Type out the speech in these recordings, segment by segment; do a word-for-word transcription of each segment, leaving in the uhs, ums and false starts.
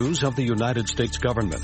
News of the United States government.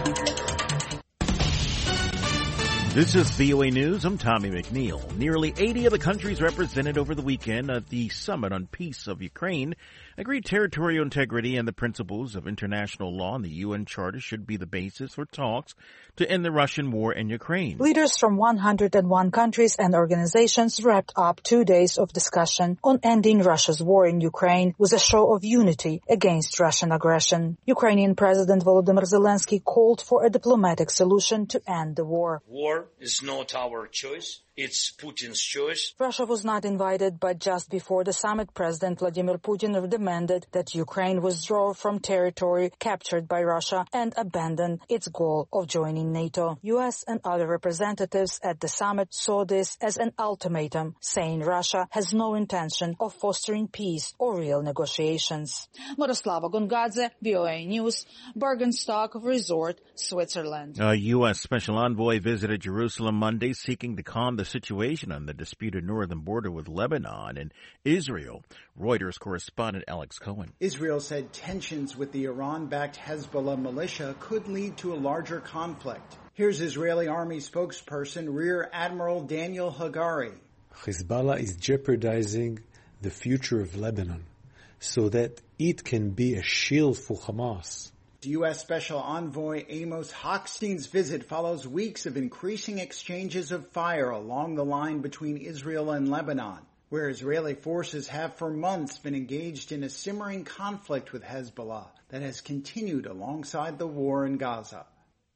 This is V O A News. I'm Tommy McNeil. Nearly eighty of the countries represented over the weekend at the Summit on Peace of Ukraine agreed territorial integrity and the principles of international law and the U N Charter should be the basis for talks to end the Russian war in Ukraine. Leaders from one hundred one countries and organizations wrapped up two days of discussion on ending Russia's war in Ukraine with a show of unity against Russian aggression. Ukrainian President Volodymyr Zelensky called for a diplomatic solution to end the war. War is not our choice. It's Putin's choice. Russia was not invited, but just before the summit, President Vladimir Putin demanded that Ukraine withdraw from territory captured by Russia and abandon its goal of joining NATO. U S and other representatives at the summit saw this as an ultimatum, saying Russia has no intention of fostering peace or real negotiations. Miroslava Gongadze, V O A News, Bergenstock Resort, Switzerland. A U S Special Envoy visited Jerusalem Monday seeking to calm the situation on the disputed northern border with Lebanon and Israel. Reuters correspondent Alex Cohen. Israel said tensions with the Iran-backed Hezbollah militia could lead to a larger conflict. Here's Israeli Army spokesperson Rear Admiral Daniel Hagari. Hezbollah is jeopardizing the future of Lebanon so that it can be a shield for Hamas. U S Special Envoy Amos Hochstein's visit follows weeks of increasing exchanges of fire along the line between Israel and Lebanon, where Israeli forces have for months been engaged in a simmering conflict with Hezbollah that has continued alongside the war in Gaza.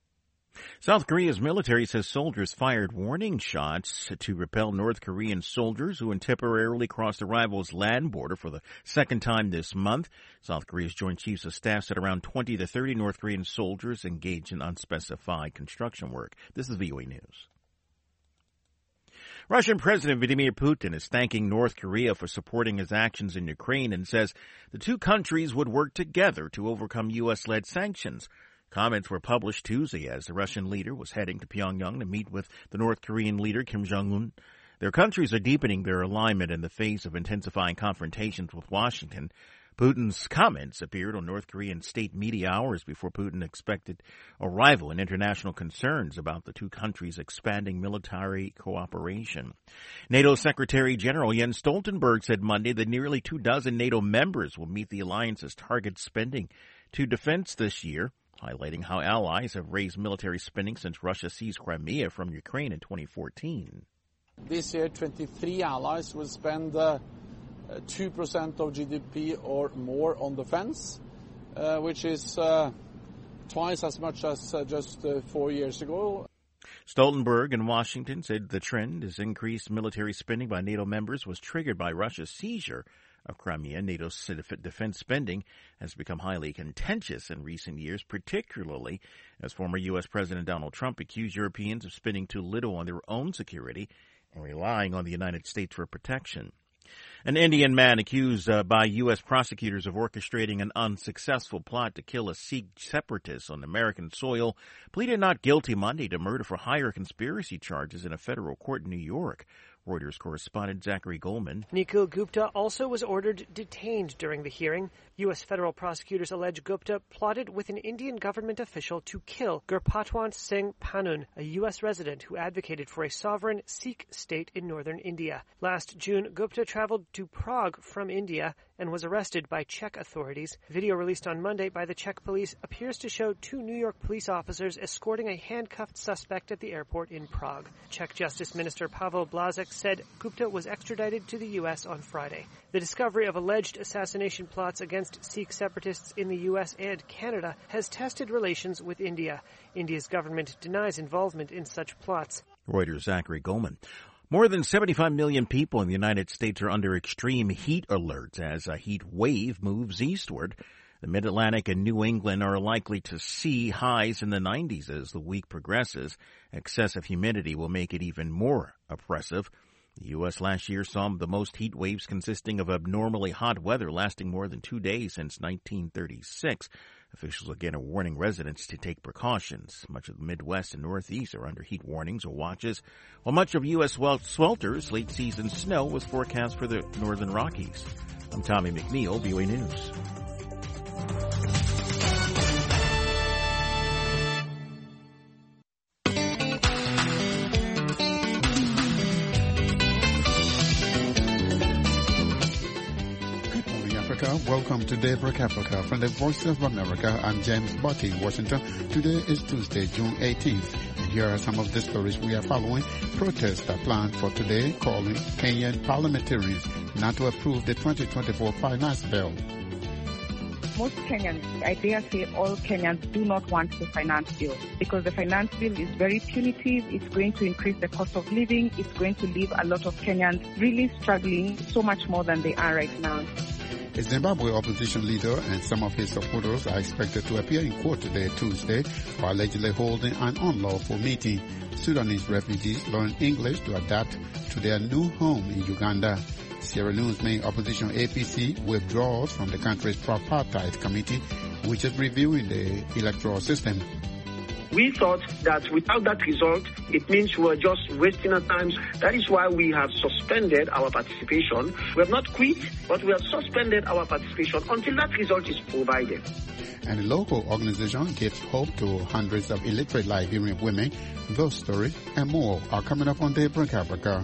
South Korea's military says soldiers fired warning shots to repel North Korean soldiers who temporarily crossed the rival's land border for the second time this month. South Korea's Joint Chiefs of Staff said around twenty to thirty North Korean soldiers engaged in unspecified construction work. This is V O A News. Russian President Vladimir Putin is thanking North Korea for supporting his actions in Ukraine and says the two countries would work together to overcome U S-led sanctions. Comments were published Tuesday as the Russian leader was heading to Pyongyang to meet with the North Korean leader Kim Jong-un. Their countries are deepening their alignment in the face of intensifying confrontations with Washington. Putin's comments appeared on North Korean state media hours before Putin expected arrival in international concerns about the two countries' expanding military cooperation. NATO Secretary General Jens Stoltenberg said Monday that nearly two dozen NATO members will meet the alliance's target spending to defense this year, highlighting how allies have raised military spending since Russia seized Crimea from Ukraine in twenty fourteen. This year, twenty-three allies will spend uh, two percent of G D P or more on defense, uh, which is uh, twice as much as uh, just uh, four years ago. Stoltenberg in Washington said the trend as increased military spending by NATO members was triggered by Russia's seizure of Crimea. NATO's defense spending has become highly contentious in recent years, particularly as former U S. President Donald Trump accused Europeans of spending too little on their own security and relying on the United States for protection. An Indian man accused uh, by U S prosecutors of orchestrating an unsuccessful plot to kill a Sikh separatist on American soil pleaded not guilty Monday to murder for hire conspiracy charges in a federal court in New York. Reuters correspondent Zachary Goldman. Nikhil Gupta also was ordered detained during the hearing. U S federal prosecutors allege Gupta plotted with an Indian government official to kill Gurpatwant Singh Panun, a U S resident who advocated for a sovereign Sikh state in northern India. Last June, Gupta traveled to Prague from India and was arrested by Czech authorities. Video released on Monday by the Czech police appears to show two New York police officers escorting a handcuffed suspect at the airport in Prague. Czech Justice Minister Pavel Blazek said Gupta was extradited to the U S on Friday. The discovery of alleged assassination plots against Sikh separatists in the U S and Canada has tested relations with India. India's government denies involvement in such plots. Reuters' Zachary Goldman. More than seventy-five million people in the United States are under extreme heat alerts as a heat wave moves eastward. The Mid-Atlantic and New England are likely to see highs in the nineties as the week progresses. Excessive humidity will make it even more oppressive. The U S last year saw the most heat waves consisting of abnormally hot weather lasting more than two days since nineteen thirty-six. Officials again are warning residents to take precautions. Much of the Midwest and Northeast are under heat warnings or watches, while much of U S swelters late season snow was forecast for the northern Rockies. I'm Tommy McNeil, V O A News. Welcome to Daybreak Africa from the Voice of America. I'm James Botti in Washington. Today is Tuesday, June eighteenth. And here are some of the stories we are following. Protests are planned for today, calling Kenyan parliamentarians not to approve the twenty twenty-four finance bill. Most Kenyans, I dare say all Kenyans, do not want the finance bill because the finance bill is very punitive. It's going to increase the cost of living. It's going to leave a lot of Kenyans really struggling so much more than they are right now. A Zimbabwe opposition leader and some of his supporters are expected to appear in court today, Tuesday, for allegedly holding an unlawful meeting. Sudanese refugees learn English to adapt to their new home in Uganda. Sierra Leone's main opposition, A P C, withdraws from the country's tripartite committee, which is reviewing the electoral system. We thought that without that result, it means we were just wasting our time. That is why we have suspended our participation. We have not quit, but we have suspended our participation until that result is provided. And the local organization gives hope to hundreds of illiterate Liberian women. Those stories and more are coming up on Daybreak Africa.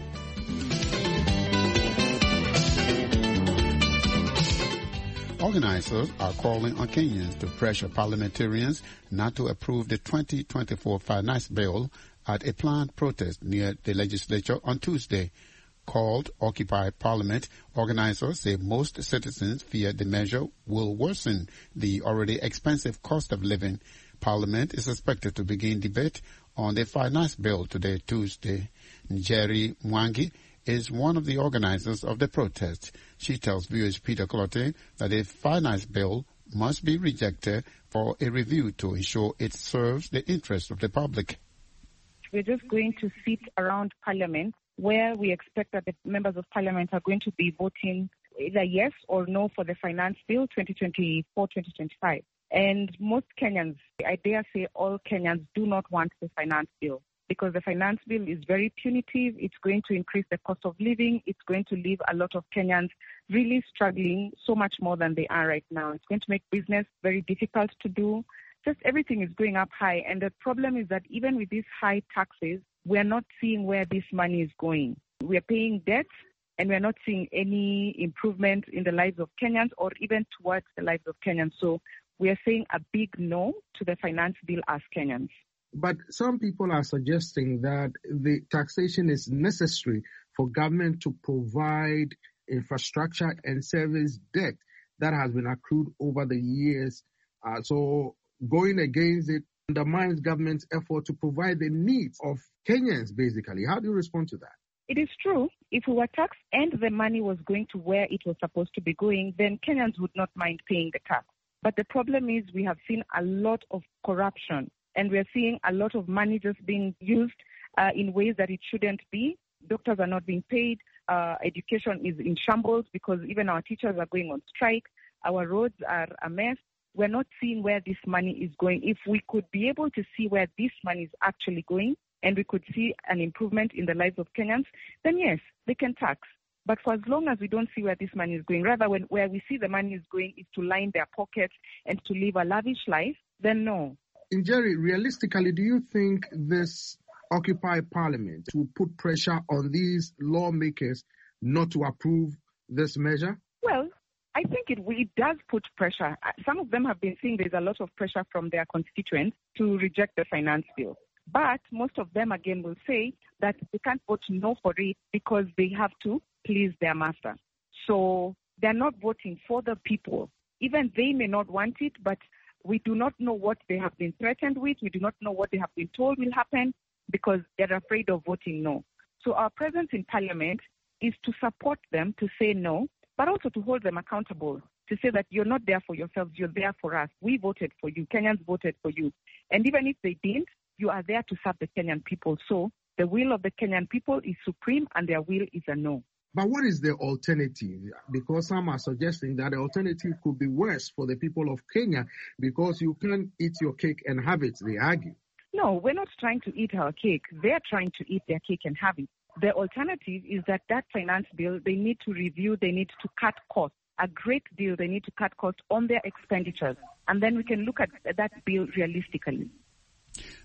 Organizers are calling on Kenyans to pressure parliamentarians not to approve the twenty twenty-four finance bill at a planned protest near the legislature on Tuesday. Called Occupy Parliament, organizers say most citizens fear the measure will worsen the already expensive cost of living. Parliament is expected to begin debate on the finance bill today, Tuesday. Njeri Mwangi is one of the organizers of the protest. She tells viewers Peter Clotte that a finance bill must be rejected for a review to ensure it serves the interests of the public. We're just going to sit around Parliament where we expect that the members of Parliament are going to be voting either yes or no for the finance bill twenty twenty-four twenty twenty-five. And most Kenyans, I dare say all Kenyans, do not want the finance bill because the finance bill is very punitive. It's going to increase the cost of living. It's going to leave a lot of Kenyans really struggling so much more than they are right now. It's going to make business very difficult to do. Just everything is going up high. And the problem is that even with these high taxes, we're not seeing where this money is going. We're paying debts and we're not seeing any improvement in the lives of Kenyans or even towards the lives of Kenyans. So we are saying a big no to the finance bill as Kenyans. But some people are suggesting that the taxation is necessary for government to provide infrastructure and service debt that has been accrued over the years. Uh, so going against it undermines government's effort to provide the needs of Kenyans, basically. How do you respond to that? It is true. If we were taxed and the money was going to where it was supposed to be going, then Kenyans would not mind paying the tax. But the problem is we have seen a lot of corruption and we're seeing a lot of money just being used uh, in ways that it shouldn't be. Doctors are not being paid. Uh, education is in shambles because even our teachers are going on strike. Our roads are a mess. We're not seeing where this money is going. If we could be able to see where this money is actually going and we could see an improvement in the lives of Kenyans, then yes, they can tax. But for as long as we don't see where this money is going, rather when where we see the money is going is to line their pockets and to live a lavish life, then no. And Jerry, realistically, do you think this Occupy Parliament will put pressure on these lawmakers not to approve this measure? Well, I think it, it does put pressure. Some of them have been saying there's a lot of pressure from their constituents to reject the finance bill. But most of them, again, will say that they can't vote no for it because they have to please their master. So they're not voting for the people. Even they may not want it, but we do not know what they have been threatened with. We do not know what they have been told will happen because they're afraid of voting no. So our presence in Parliament is to support them to say no, but also to hold them accountable, to say that you're not there for yourselves, you're there for us. We voted for you. Kenyans voted for you. And even if they didn't, you are there to serve the Kenyan people. So the will of the Kenyan people is supreme and their will is a no. But what is the alternative? Because some are suggesting that the alternative could be worse for the people of Kenya because you can't eat your cake and have it, they argue. No, we're not trying to eat our cake. They're trying to eat their cake and have it. The alternative is that that finance bill, they need to review, they need to cut costs. A great deal, they need to cut costs on their expenditures. And then we can look at that bill realistically.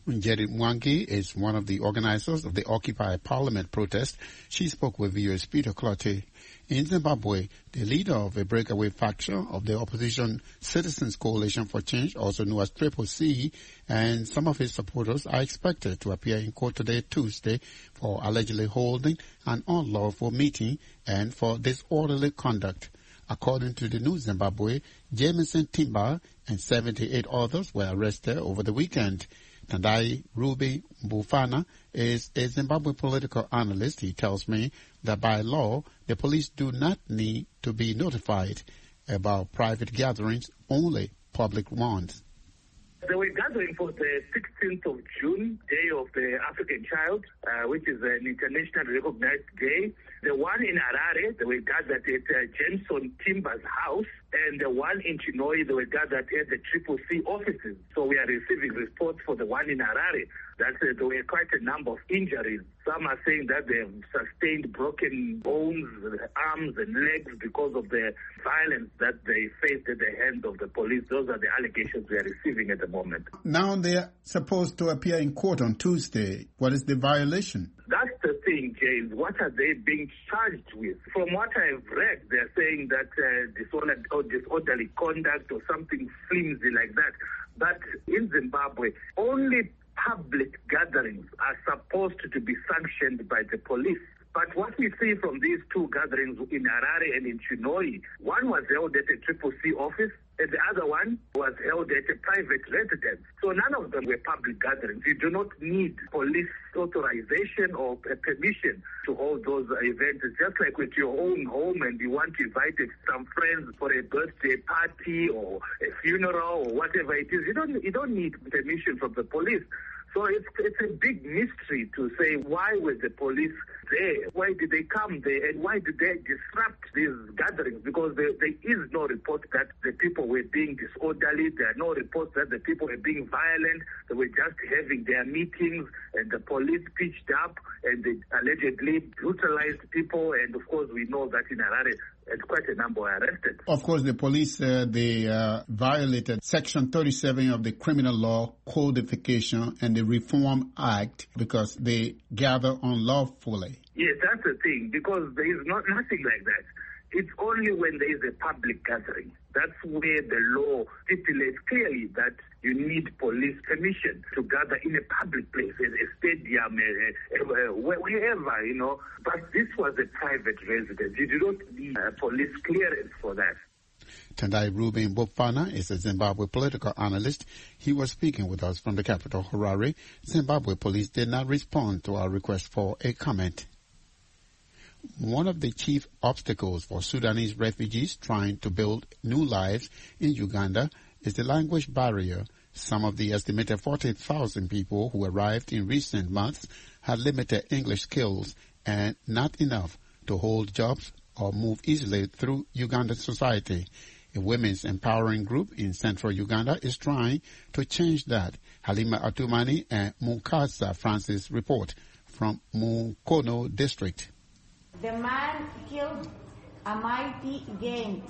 Njeri Mwangi is one of the organizers of the Occupy Parliament protest. She spoke with V O A's Peter Clottey. In Zimbabwe, the leader of a breakaway faction of the opposition Citizens Coalition for Change, also known as Triple C, and some of his supporters are expected to appear in court today, Tuesday, for allegedly holding an unlawful meeting and for disorderly conduct. According to the New Zimbabwe, Jameson Timber and seventy-eight others were arrested over the weekend. Tendai Ruby Mbufana is a Zimbabwe political analyst. He tells me that by law, the police do not need to be notified about private gatherings, only public ones. They were gathering for the sixteenth of June, Day of the African Child, uh, which is an internationally recognized day. The one in Harare, they were gathered at uh, Jameson Timber's house, and the one in Chinhoyi, they were gathered at the Triple C offices. So we are receiving reports for the one in Harare that uh, there were quite a number of injuries. Some are saying that they have sustained broken bones, arms and legs because of the violence that they faced at the hands of the police. Those are the allegations we are receiving at the moment. Now they're supposed to appear in court on Tuesday. What is the violation? That's the thing, James. What are they being charged with? From what I've read, they're saying that uh, disorderly, or disorderly conduct or something flimsy like that. But in Zimbabwe, only public gatherings are supposed to be sanctioned by the police. But what we see from these two gatherings in Harare and in Chinhoyi, one was held at a Triple C office, and the other one was held at a private residence. So none of them were public gatherings. You do not need police authorization or permission to hold those events. It's just like with your own home and you want to invite some friends for a birthday party or a funeral or whatever it is. You don't, you don't need permission from the police. So it's, it's a big mystery to say, why were the police there? Why did they come there? And why did they disrupt these gatherings? Because there, there is no report that the people were being disorderly. There are no reports that the people were being violent. They were just having their meetings, and the police pitched up and they allegedly brutalized people. And of course, we know that in Harare, and quite a number were arrested. Of course, the police, uh, they uh, violated Section thirty-seven of the Criminal Law Codification and the Reform Act because they gather unlawfully. Yes, that's the thing, because there is not nothing like that. It's only when there is a public gathering. That's where the law stipulates clearly that you need police permission to gather in a public place, a stadium, a, a, a, wherever, you know. But this was a private residence. You do not need a police clearance for that. Tendai Ruben Mbufana is a Zimbabwe political analyst. He was speaking with us from the capital, Harare. Zimbabwe police did not respond to our request for a comment. One of the chief obstacles for Sudanese refugees trying to build new lives in Uganda is the language barrier. Some of the estimated forty thousand people who arrived in recent months had limited English skills and not enough to hold jobs or move easily through Ugandan society. A women's empowering group in central Uganda is trying to change that. Halima Atumani and Mukasa Francis report from Mukono district. The man killed a mighty giant.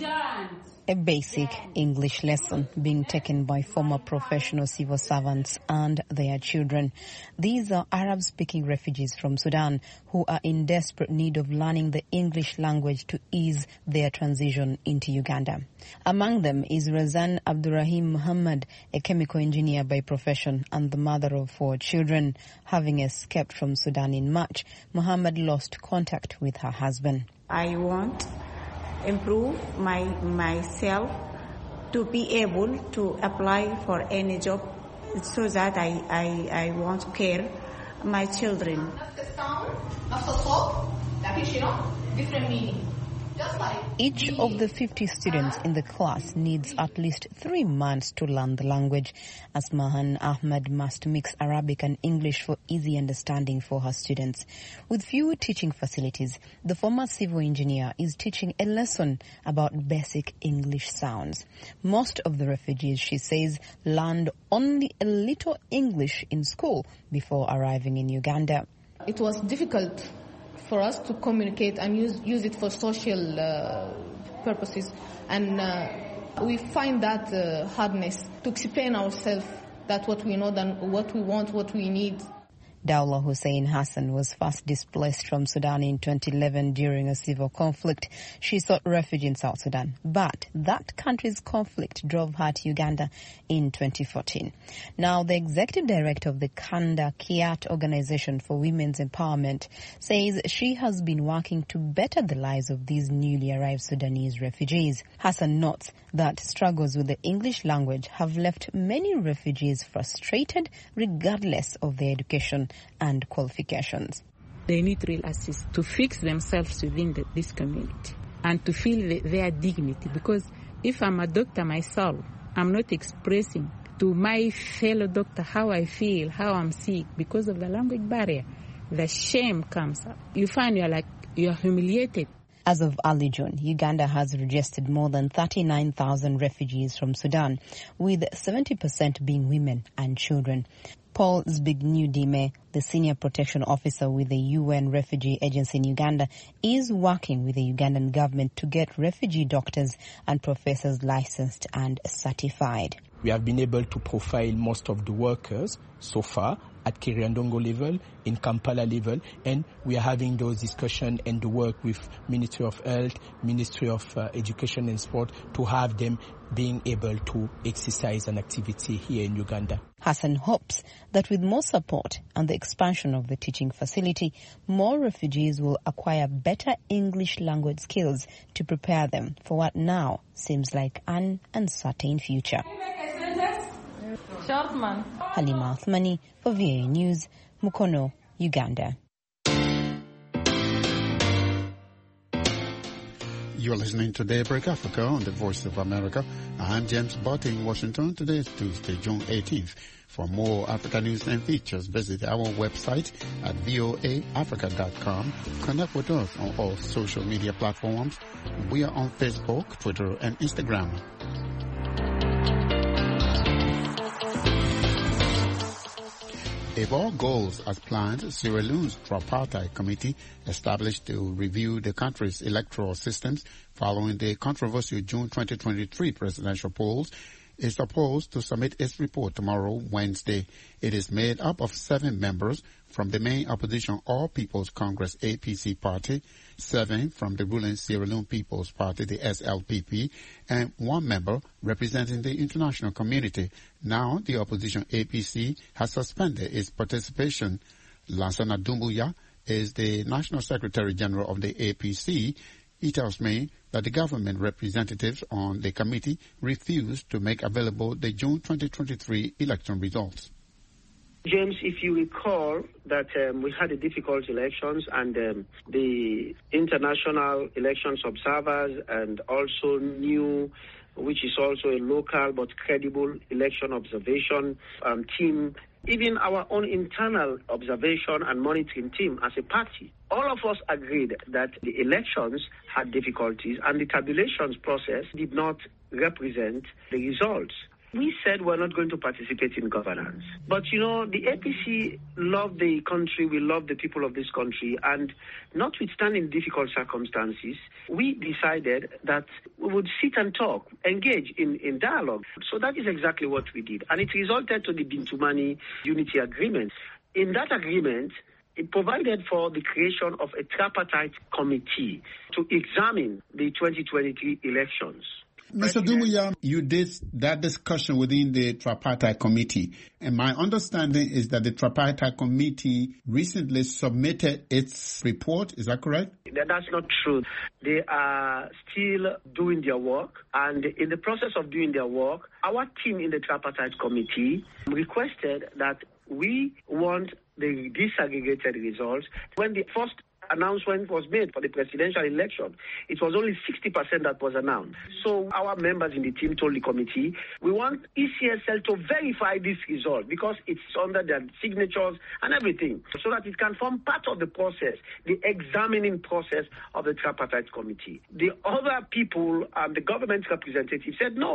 A basic English lesson being taken by former professional civil servants and their children. These are Arab-speaking refugees from Sudan who are in desperate need of learning the English language to ease their transition into Uganda. Among them is Razan Abdurrahim Muhammad, a chemical engineer by profession and the mother of four children. Having escaped from Sudan in March, Muhammad lost contact with her husband. I want improve my myself to be able to apply for any job so that I, I, I want to care my children. Different meaning. Each of the fifty students in the class needs at least three months to learn the language. Asmahan Ahmed must mix Arabic and English for easy understanding for her students. With few teaching facilities, the former civil engineer is teaching a lesson about basic English sounds. Most of the refugees, she says, learned only a little English in school before arriving in Uganda. It was difficult for us to communicate and use use it for social uh, purposes, and uh, we find that uh, hardness to explain ourselves That's what we know, than what we want, what we need. Daula Hussein Hassan was first displaced from Sudan in twenty eleven during a civil conflict. She sought refuge in South Sudan, but that country's conflict drove her to Uganda in twenty fourteen. Now, the executive director of the Kanda Kiat Organization for Women's Empowerment says she has been working to better the lives of these newly arrived Sudanese refugees. Hassan notes that struggles with the English language have left many refugees frustrated regardless of their education and qualifications. They need real assist to fix themselves within the, this community and to feel the, their dignity, because if I'm a doctor myself, I'm not expressing to my fellow doctor how I feel, how I'm sick because of the language barrier. The shame comes up. You find you're like, you're humiliated. As of early June, Uganda has registered more than thirty-nine thousand refugees from Sudan, with seventy percent being women and children. Paul Zbigniew-Dime, the senior protection officer with the U N Refugee Agency in Uganda, is working with the Ugandan government to get refugee doctors and professors licensed and certified. We have been able to profile most of the workers so far at Kiriandongo level, in Kampala level, and we are having those discussions and the work with Ministry of Health, Ministry of uh, Education and Sport to have them being able to exercise an activity here in Uganda. Hassan hopes that with more support and the expansion of the teaching facility, more refugees will acquire better English language skills to prepare them for what now seems like an uncertain future. Shortman. Halima Athmani for V A News, Mukono, Uganda. You're listening to Daybreak Africa on the Voice of America. I'm James Butt in Washington. Today is Tuesday, June eighteenth. For more Africa news and features, visit our website at voa africa dot com. Connect with us on all social media platforms. We are on Facebook, Twitter, and Instagram. If all goes as planned, Sierra Leone's tripartite committee established to review the country's electoral systems following the controversial June twenty twenty-three presidential polls is supposed to submit its report tomorrow, Wednesday. It is made up of seven members from the main opposition All People's Congress A P C party, seven from the ruling Sierra Leone People's Party, the S L P P, and one member representing the international community. Now, the opposition A P C has suspended its participation. Lansana Doumbouya is the National Secretary General of the A P C. He tells me that the government representatives on the committee refused to make available the June twenty twenty-three election results. James, if you recall that um, we had a difficult elections and um, the international elections observers and also new, which is also a local but credible election observation um, team, even our own internal observation and monitoring team as a party, all of us agreed that the elections had difficulties and the tabulations process did not represent the results. We said we're not going to participate in governance. But, you know, the A P C love the country, we love the people of this country, and notwithstanding difficult circumstances, we decided that we would sit and talk, engage in, in dialogue. So that is exactly what we did. And it resulted to the Bintumani Unity Agreement. In that agreement, it provided for the creation of a tripartite committee to examine the twenty twenty-three elections. Mister Doumbouya, you did that discussion within the tripartite committee, and my understanding is that the tripartite committee recently submitted its report. Is that correct? That's not true. They are still doing their work, and in the process of doing their work, our team in the tripartite committee requested that we want the disaggregated results. When the first announcement was made for the presidential election, it was only sixty percent that was announced. So our members in the team told the committee, we want E C S L to verify this result because it's under their signatures and everything, so that it can form part of the process, the examining process of the tripartite committee. The other people and the government representatives said, no,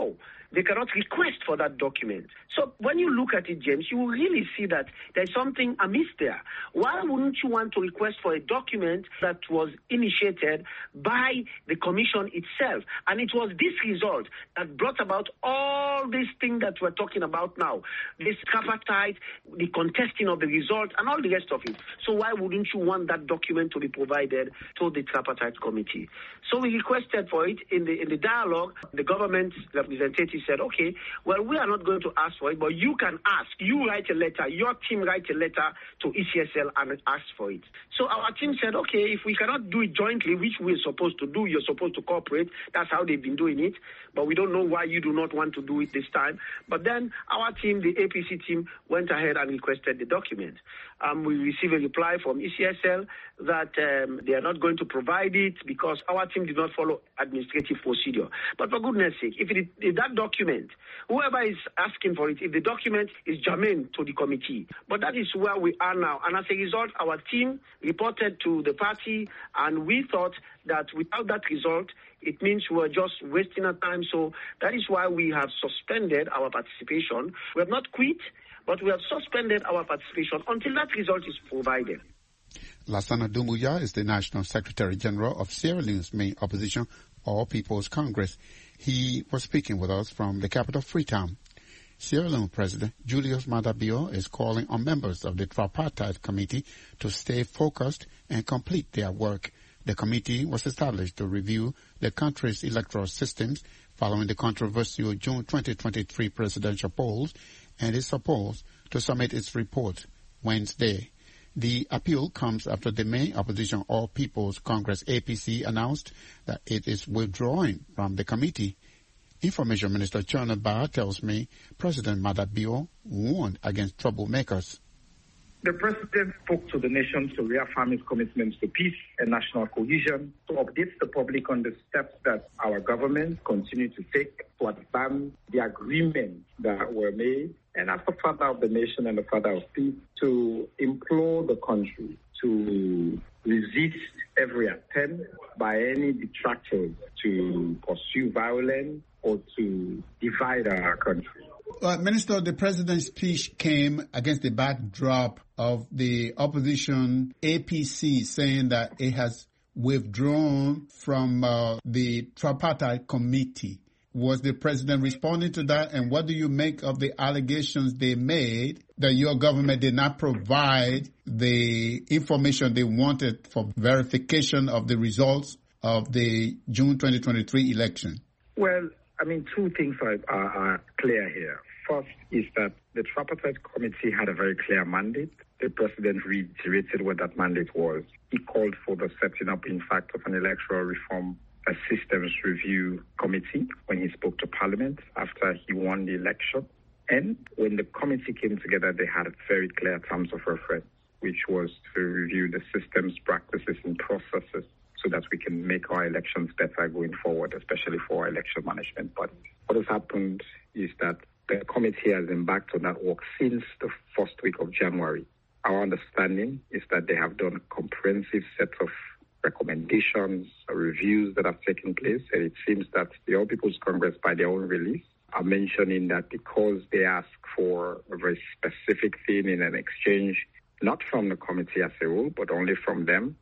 they cannot request for that document. So when you look at it, James, you will really see that there's something amiss there. Why wouldn't you want to request for a document that was initiated by the commission itself? And it was this result that brought about all these things that we're talking about now. This tripartite, the contesting of the result, and all the rest of it. So why wouldn't you want that document to be provided to the tripartite committee? So we requested for it in the in the dialogue. The government representative said, okay, well, we are not going to ask for it, but you can ask. You write a letter, your team write a letter to E C S L and ask for it. So our team said, okay, if we cannot do it jointly, which we're supposed to do, you're supposed to cooperate. That's how they've been doing it. But we don't know why you do not want to do it this time. But then our team, the A P C team, went ahead and requested the document. Um, we received a reply from E C S L that um, they are not going to provide it because our team did not follow administrative procedure. But for goodness sake, if, it, if that document, whoever is asking for it, if the document is germane to the committee, but that is where we are now. And as a result, our team reported to the party, and we thought that without that result, it means we're just wasting our time. So that is why we have suspended our participation. We have not quit, but we have suspended our participation until that result is provided. Lassana Doumbouya is the National Secretary General of Sierra Leone's main opposition, All People's Congress. He was speaking with us from the capital, Freetown. Sierra Leone President Julius Maada Bio is calling on members of the Tripartite Committee to stay focused and complete their work. The committee was established to review the country's electoral systems following the controversial June twenty twenty-three presidential polls, and is supposed to submit its report Wednesday. The appeal comes after the main opposition All People's Congress A P C announced that it is withdrawing from the committee. Information Minister Chona Ba tells me President Maada Bio warned against troublemakers. The President spoke to the nation to reaffirm his commitments to peace and national cohesion, to update the public on the steps that our government continue to take to advance the agreements that were made, and as the father of the nation and the father of peace, to implore the country to resist every attempt by any detractors to pursue violence or to divide our country. Uh, Minister, the President's speech came against the backdrop of the opposition A P C saying that it has withdrawn from uh, the Tripartite Committee. Was the President responding to that? And what do you make of the allegations they made that your government did not provide the information they wanted for verification of the results of the June twenty twenty-three election? Well, I mean, two things are, are, are clear here. First is that the Tripartite Committee had a very clear mandate. The President reiterated what that mandate was. He called for the setting up, in fact, of an electoral reform, a systems review committee when he spoke to Parliament after he won the election. And when the committee came together, they had very clear terms of reference, which was to review the systems, practices, and processes so that we can make our elections better going forward, especially for our election management. But what has happened is that the committee has embarked on that work since the first week of January. Our understanding is that they have done a comprehensive set of recommendations, reviews that have taken place, and it seems that the All People's Congress, by their own release, are mentioning that because they ask for a very specific thing in an exchange, not from the committee as a whole, but only from them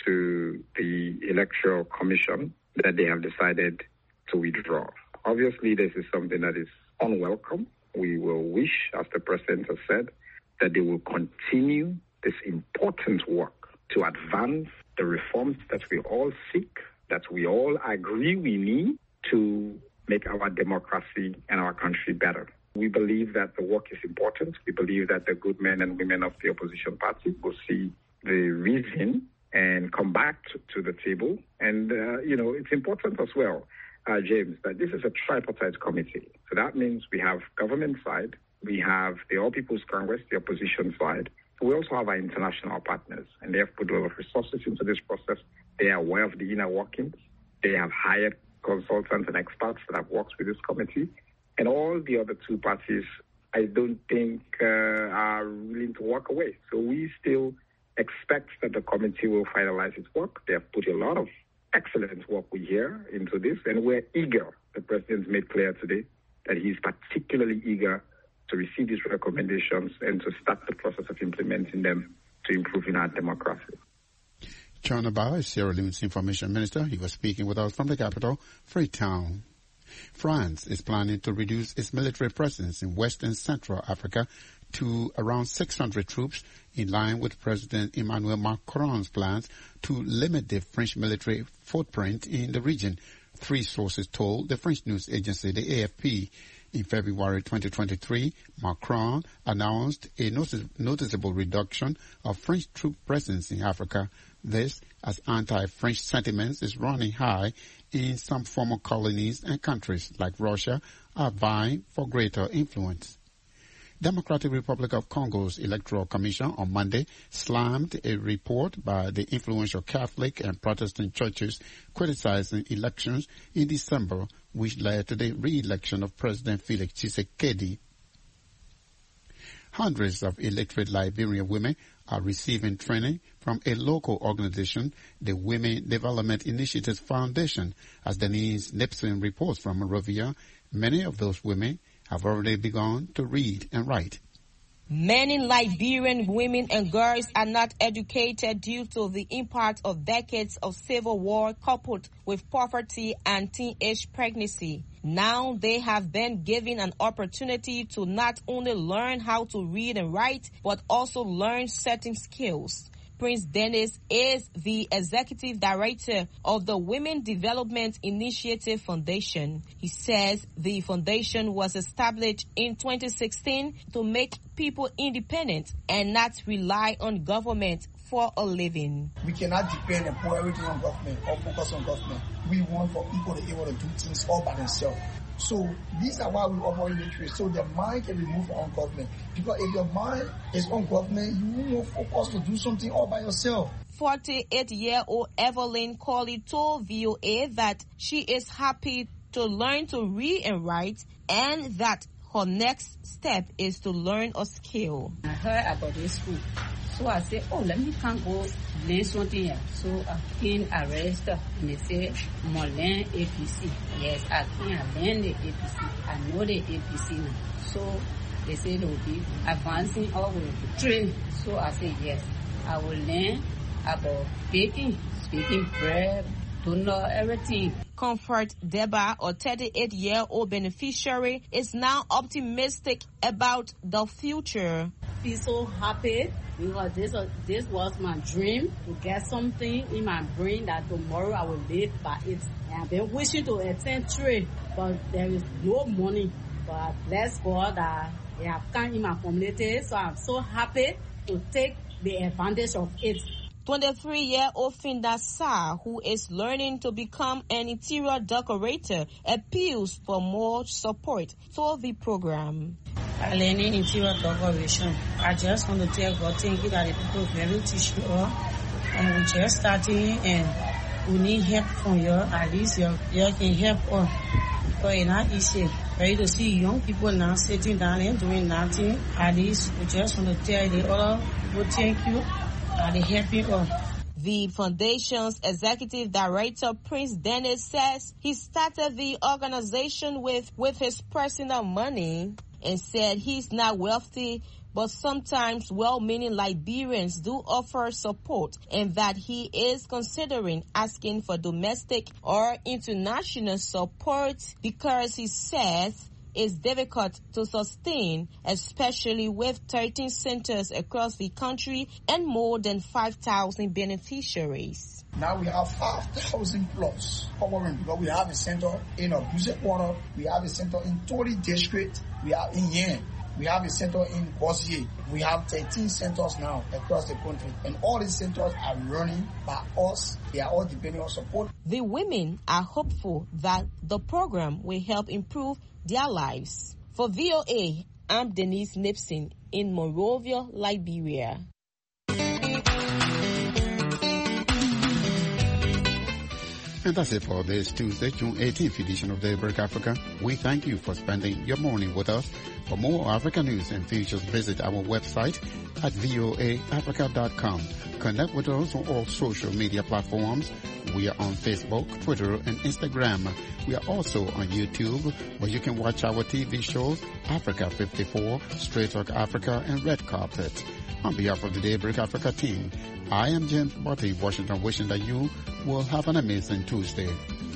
to the Electoral Commission, that they have decided to withdraw. Obviously, this is something that is unwelcome. We will wish, as the President has said, that they will continue this important work to advance the reforms that we all seek, that we all agree we need to make our democracy and our country better. We believe that the work is important. We believe that the good men and women of the opposition party will see the reason and come back to, to the table. And, uh, you know, it's important as well, uh, James, that this is a tripartite committee. So that means we have government side, we have the All People's Congress, the opposition side. We also have our international partners, and they have put a lot of resources into this process. They are aware of the inner workings. They have hired consultants and experts that have worked with this committee. And all the other two parties, I don't think, uh, are willing to walk away. So we still expect that the committee will finalize its work. They have put a lot of excellent work we hear into this, and we're eager, the President made clear today, that he's particularly eager to receive these recommendations and to start the process of implementing them to improving our democracy. John Abba is Sierra Leone's information minister. He was speaking with us from the capital, Freetown. France is planning to reduce its military presence in West and Central Africa to around six hundred troops, in line with President Emmanuel Macron's plans to limit the French military footprint in the region. Three sources told the French news agency, the A F P. In February twenty twenty-three, Macron announced a notice- noticeable reduction of French troop presence in Africa. This, as anti-French sentiments is running high in some former colonies and countries like Russia are vying for greater influence. Democratic Republic of Congo's Electoral Commission on Monday slammed a report by the influential Catholic and Protestant churches criticizing elections in December, which led to the re-election of President Felix Tshisekedi. Hundreds of illiterate Liberian women are receiving training from a local organization, the Women Development Initiative Foundation. As Denise Nipson reports from Monrovia, many of those women have already begun to read and write. Many Liberian women and girls are not educated due to the impact of decades of civil war coupled with poverty and teenage pregnancy. Now they have been given an opportunity to not only learn how to read and write, but also learn certain skills. Prince Dennis is the executive director of the Women Development Initiative Foundation. He says the foundation was established in twenty sixteen to make people independent and not rely on government for a living. We cannot depend and put everything on government or focus on government. We want for people to be able to do things all by themselves. So these are why we operate literacy, so the mind can be moved on government. Because if your mind is on government, you won't focus to do something all by yourself. forty-eight-year-old Evelyn Colley told V O A that she is happy to learn to read and write, and that her next step is to learn a skill. I heard about this school, so I said, oh, let me come go learn something here. So I came arrested, and they say, I'm going to learn A P C. Yes, I can learn the A P C. I know the A P C now. So they say they will be advancing all the way to train. So I said, yes, I will learn about baking, speaking bread, to know everything. Comfort Deba, a thirty-eight-year-old beneficiary, is now optimistic about the future. I feel so happy because this, uh, this was my dream, to get something in my brain that tomorrow I will live by it. And I've been wishing to attend trade, but there is no money. But bless God that they have come in my community, so I'm so happy to take the advantage of it. twenty-three-year-old Finda Sa, who is learning to become an interior decorator, appeals for more support for the program. I learning interior decoration. I just want to tell God, thank you that the people very teach you all. And we just starting and we need help from you. At least you, you can help us. Because it's not easy. Ready to see young people now sitting down and doing nothing. At least we just want to tell the other people thank you. The foundation's executive director, Prince Dennis, says he started the organization with, with his personal money and said he's not wealthy, but sometimes well-meaning Liberians do offer support, and that he is considering asking for domestic or international support because he says is difficult to sustain, especially with thirteen centers across the country and more than five thousand beneficiaries. Now we have five thousand plus covering, because we have a center in Abuja Quarter, we have a center in Tori District, we are in Yen, we have a center in Bossier. We have thirteen centers now across the country, and all these centers are running by us. They are all depending on support. The women are hopeful that the program will help improve their lives. For V O A, I'm Denise Nipson in Monrovia, Liberia. And that's it for this Tuesday, June eighteenth edition of Daybreak Africa. We thank you for spending your morning with us. For more Africa news and features, visit our website at voa africa dot com. Connect with us on all social media platforms. We are on Facebook, Twitter, and Instagram. We are also on YouTube, where you can watch our T V shows, Africa fifty-four, Straight Talk Africa, and Red Carpet. On behalf of the Daybreak Africa team, I am James Botti, Washington, wishing that you will have an amazing Tuesday.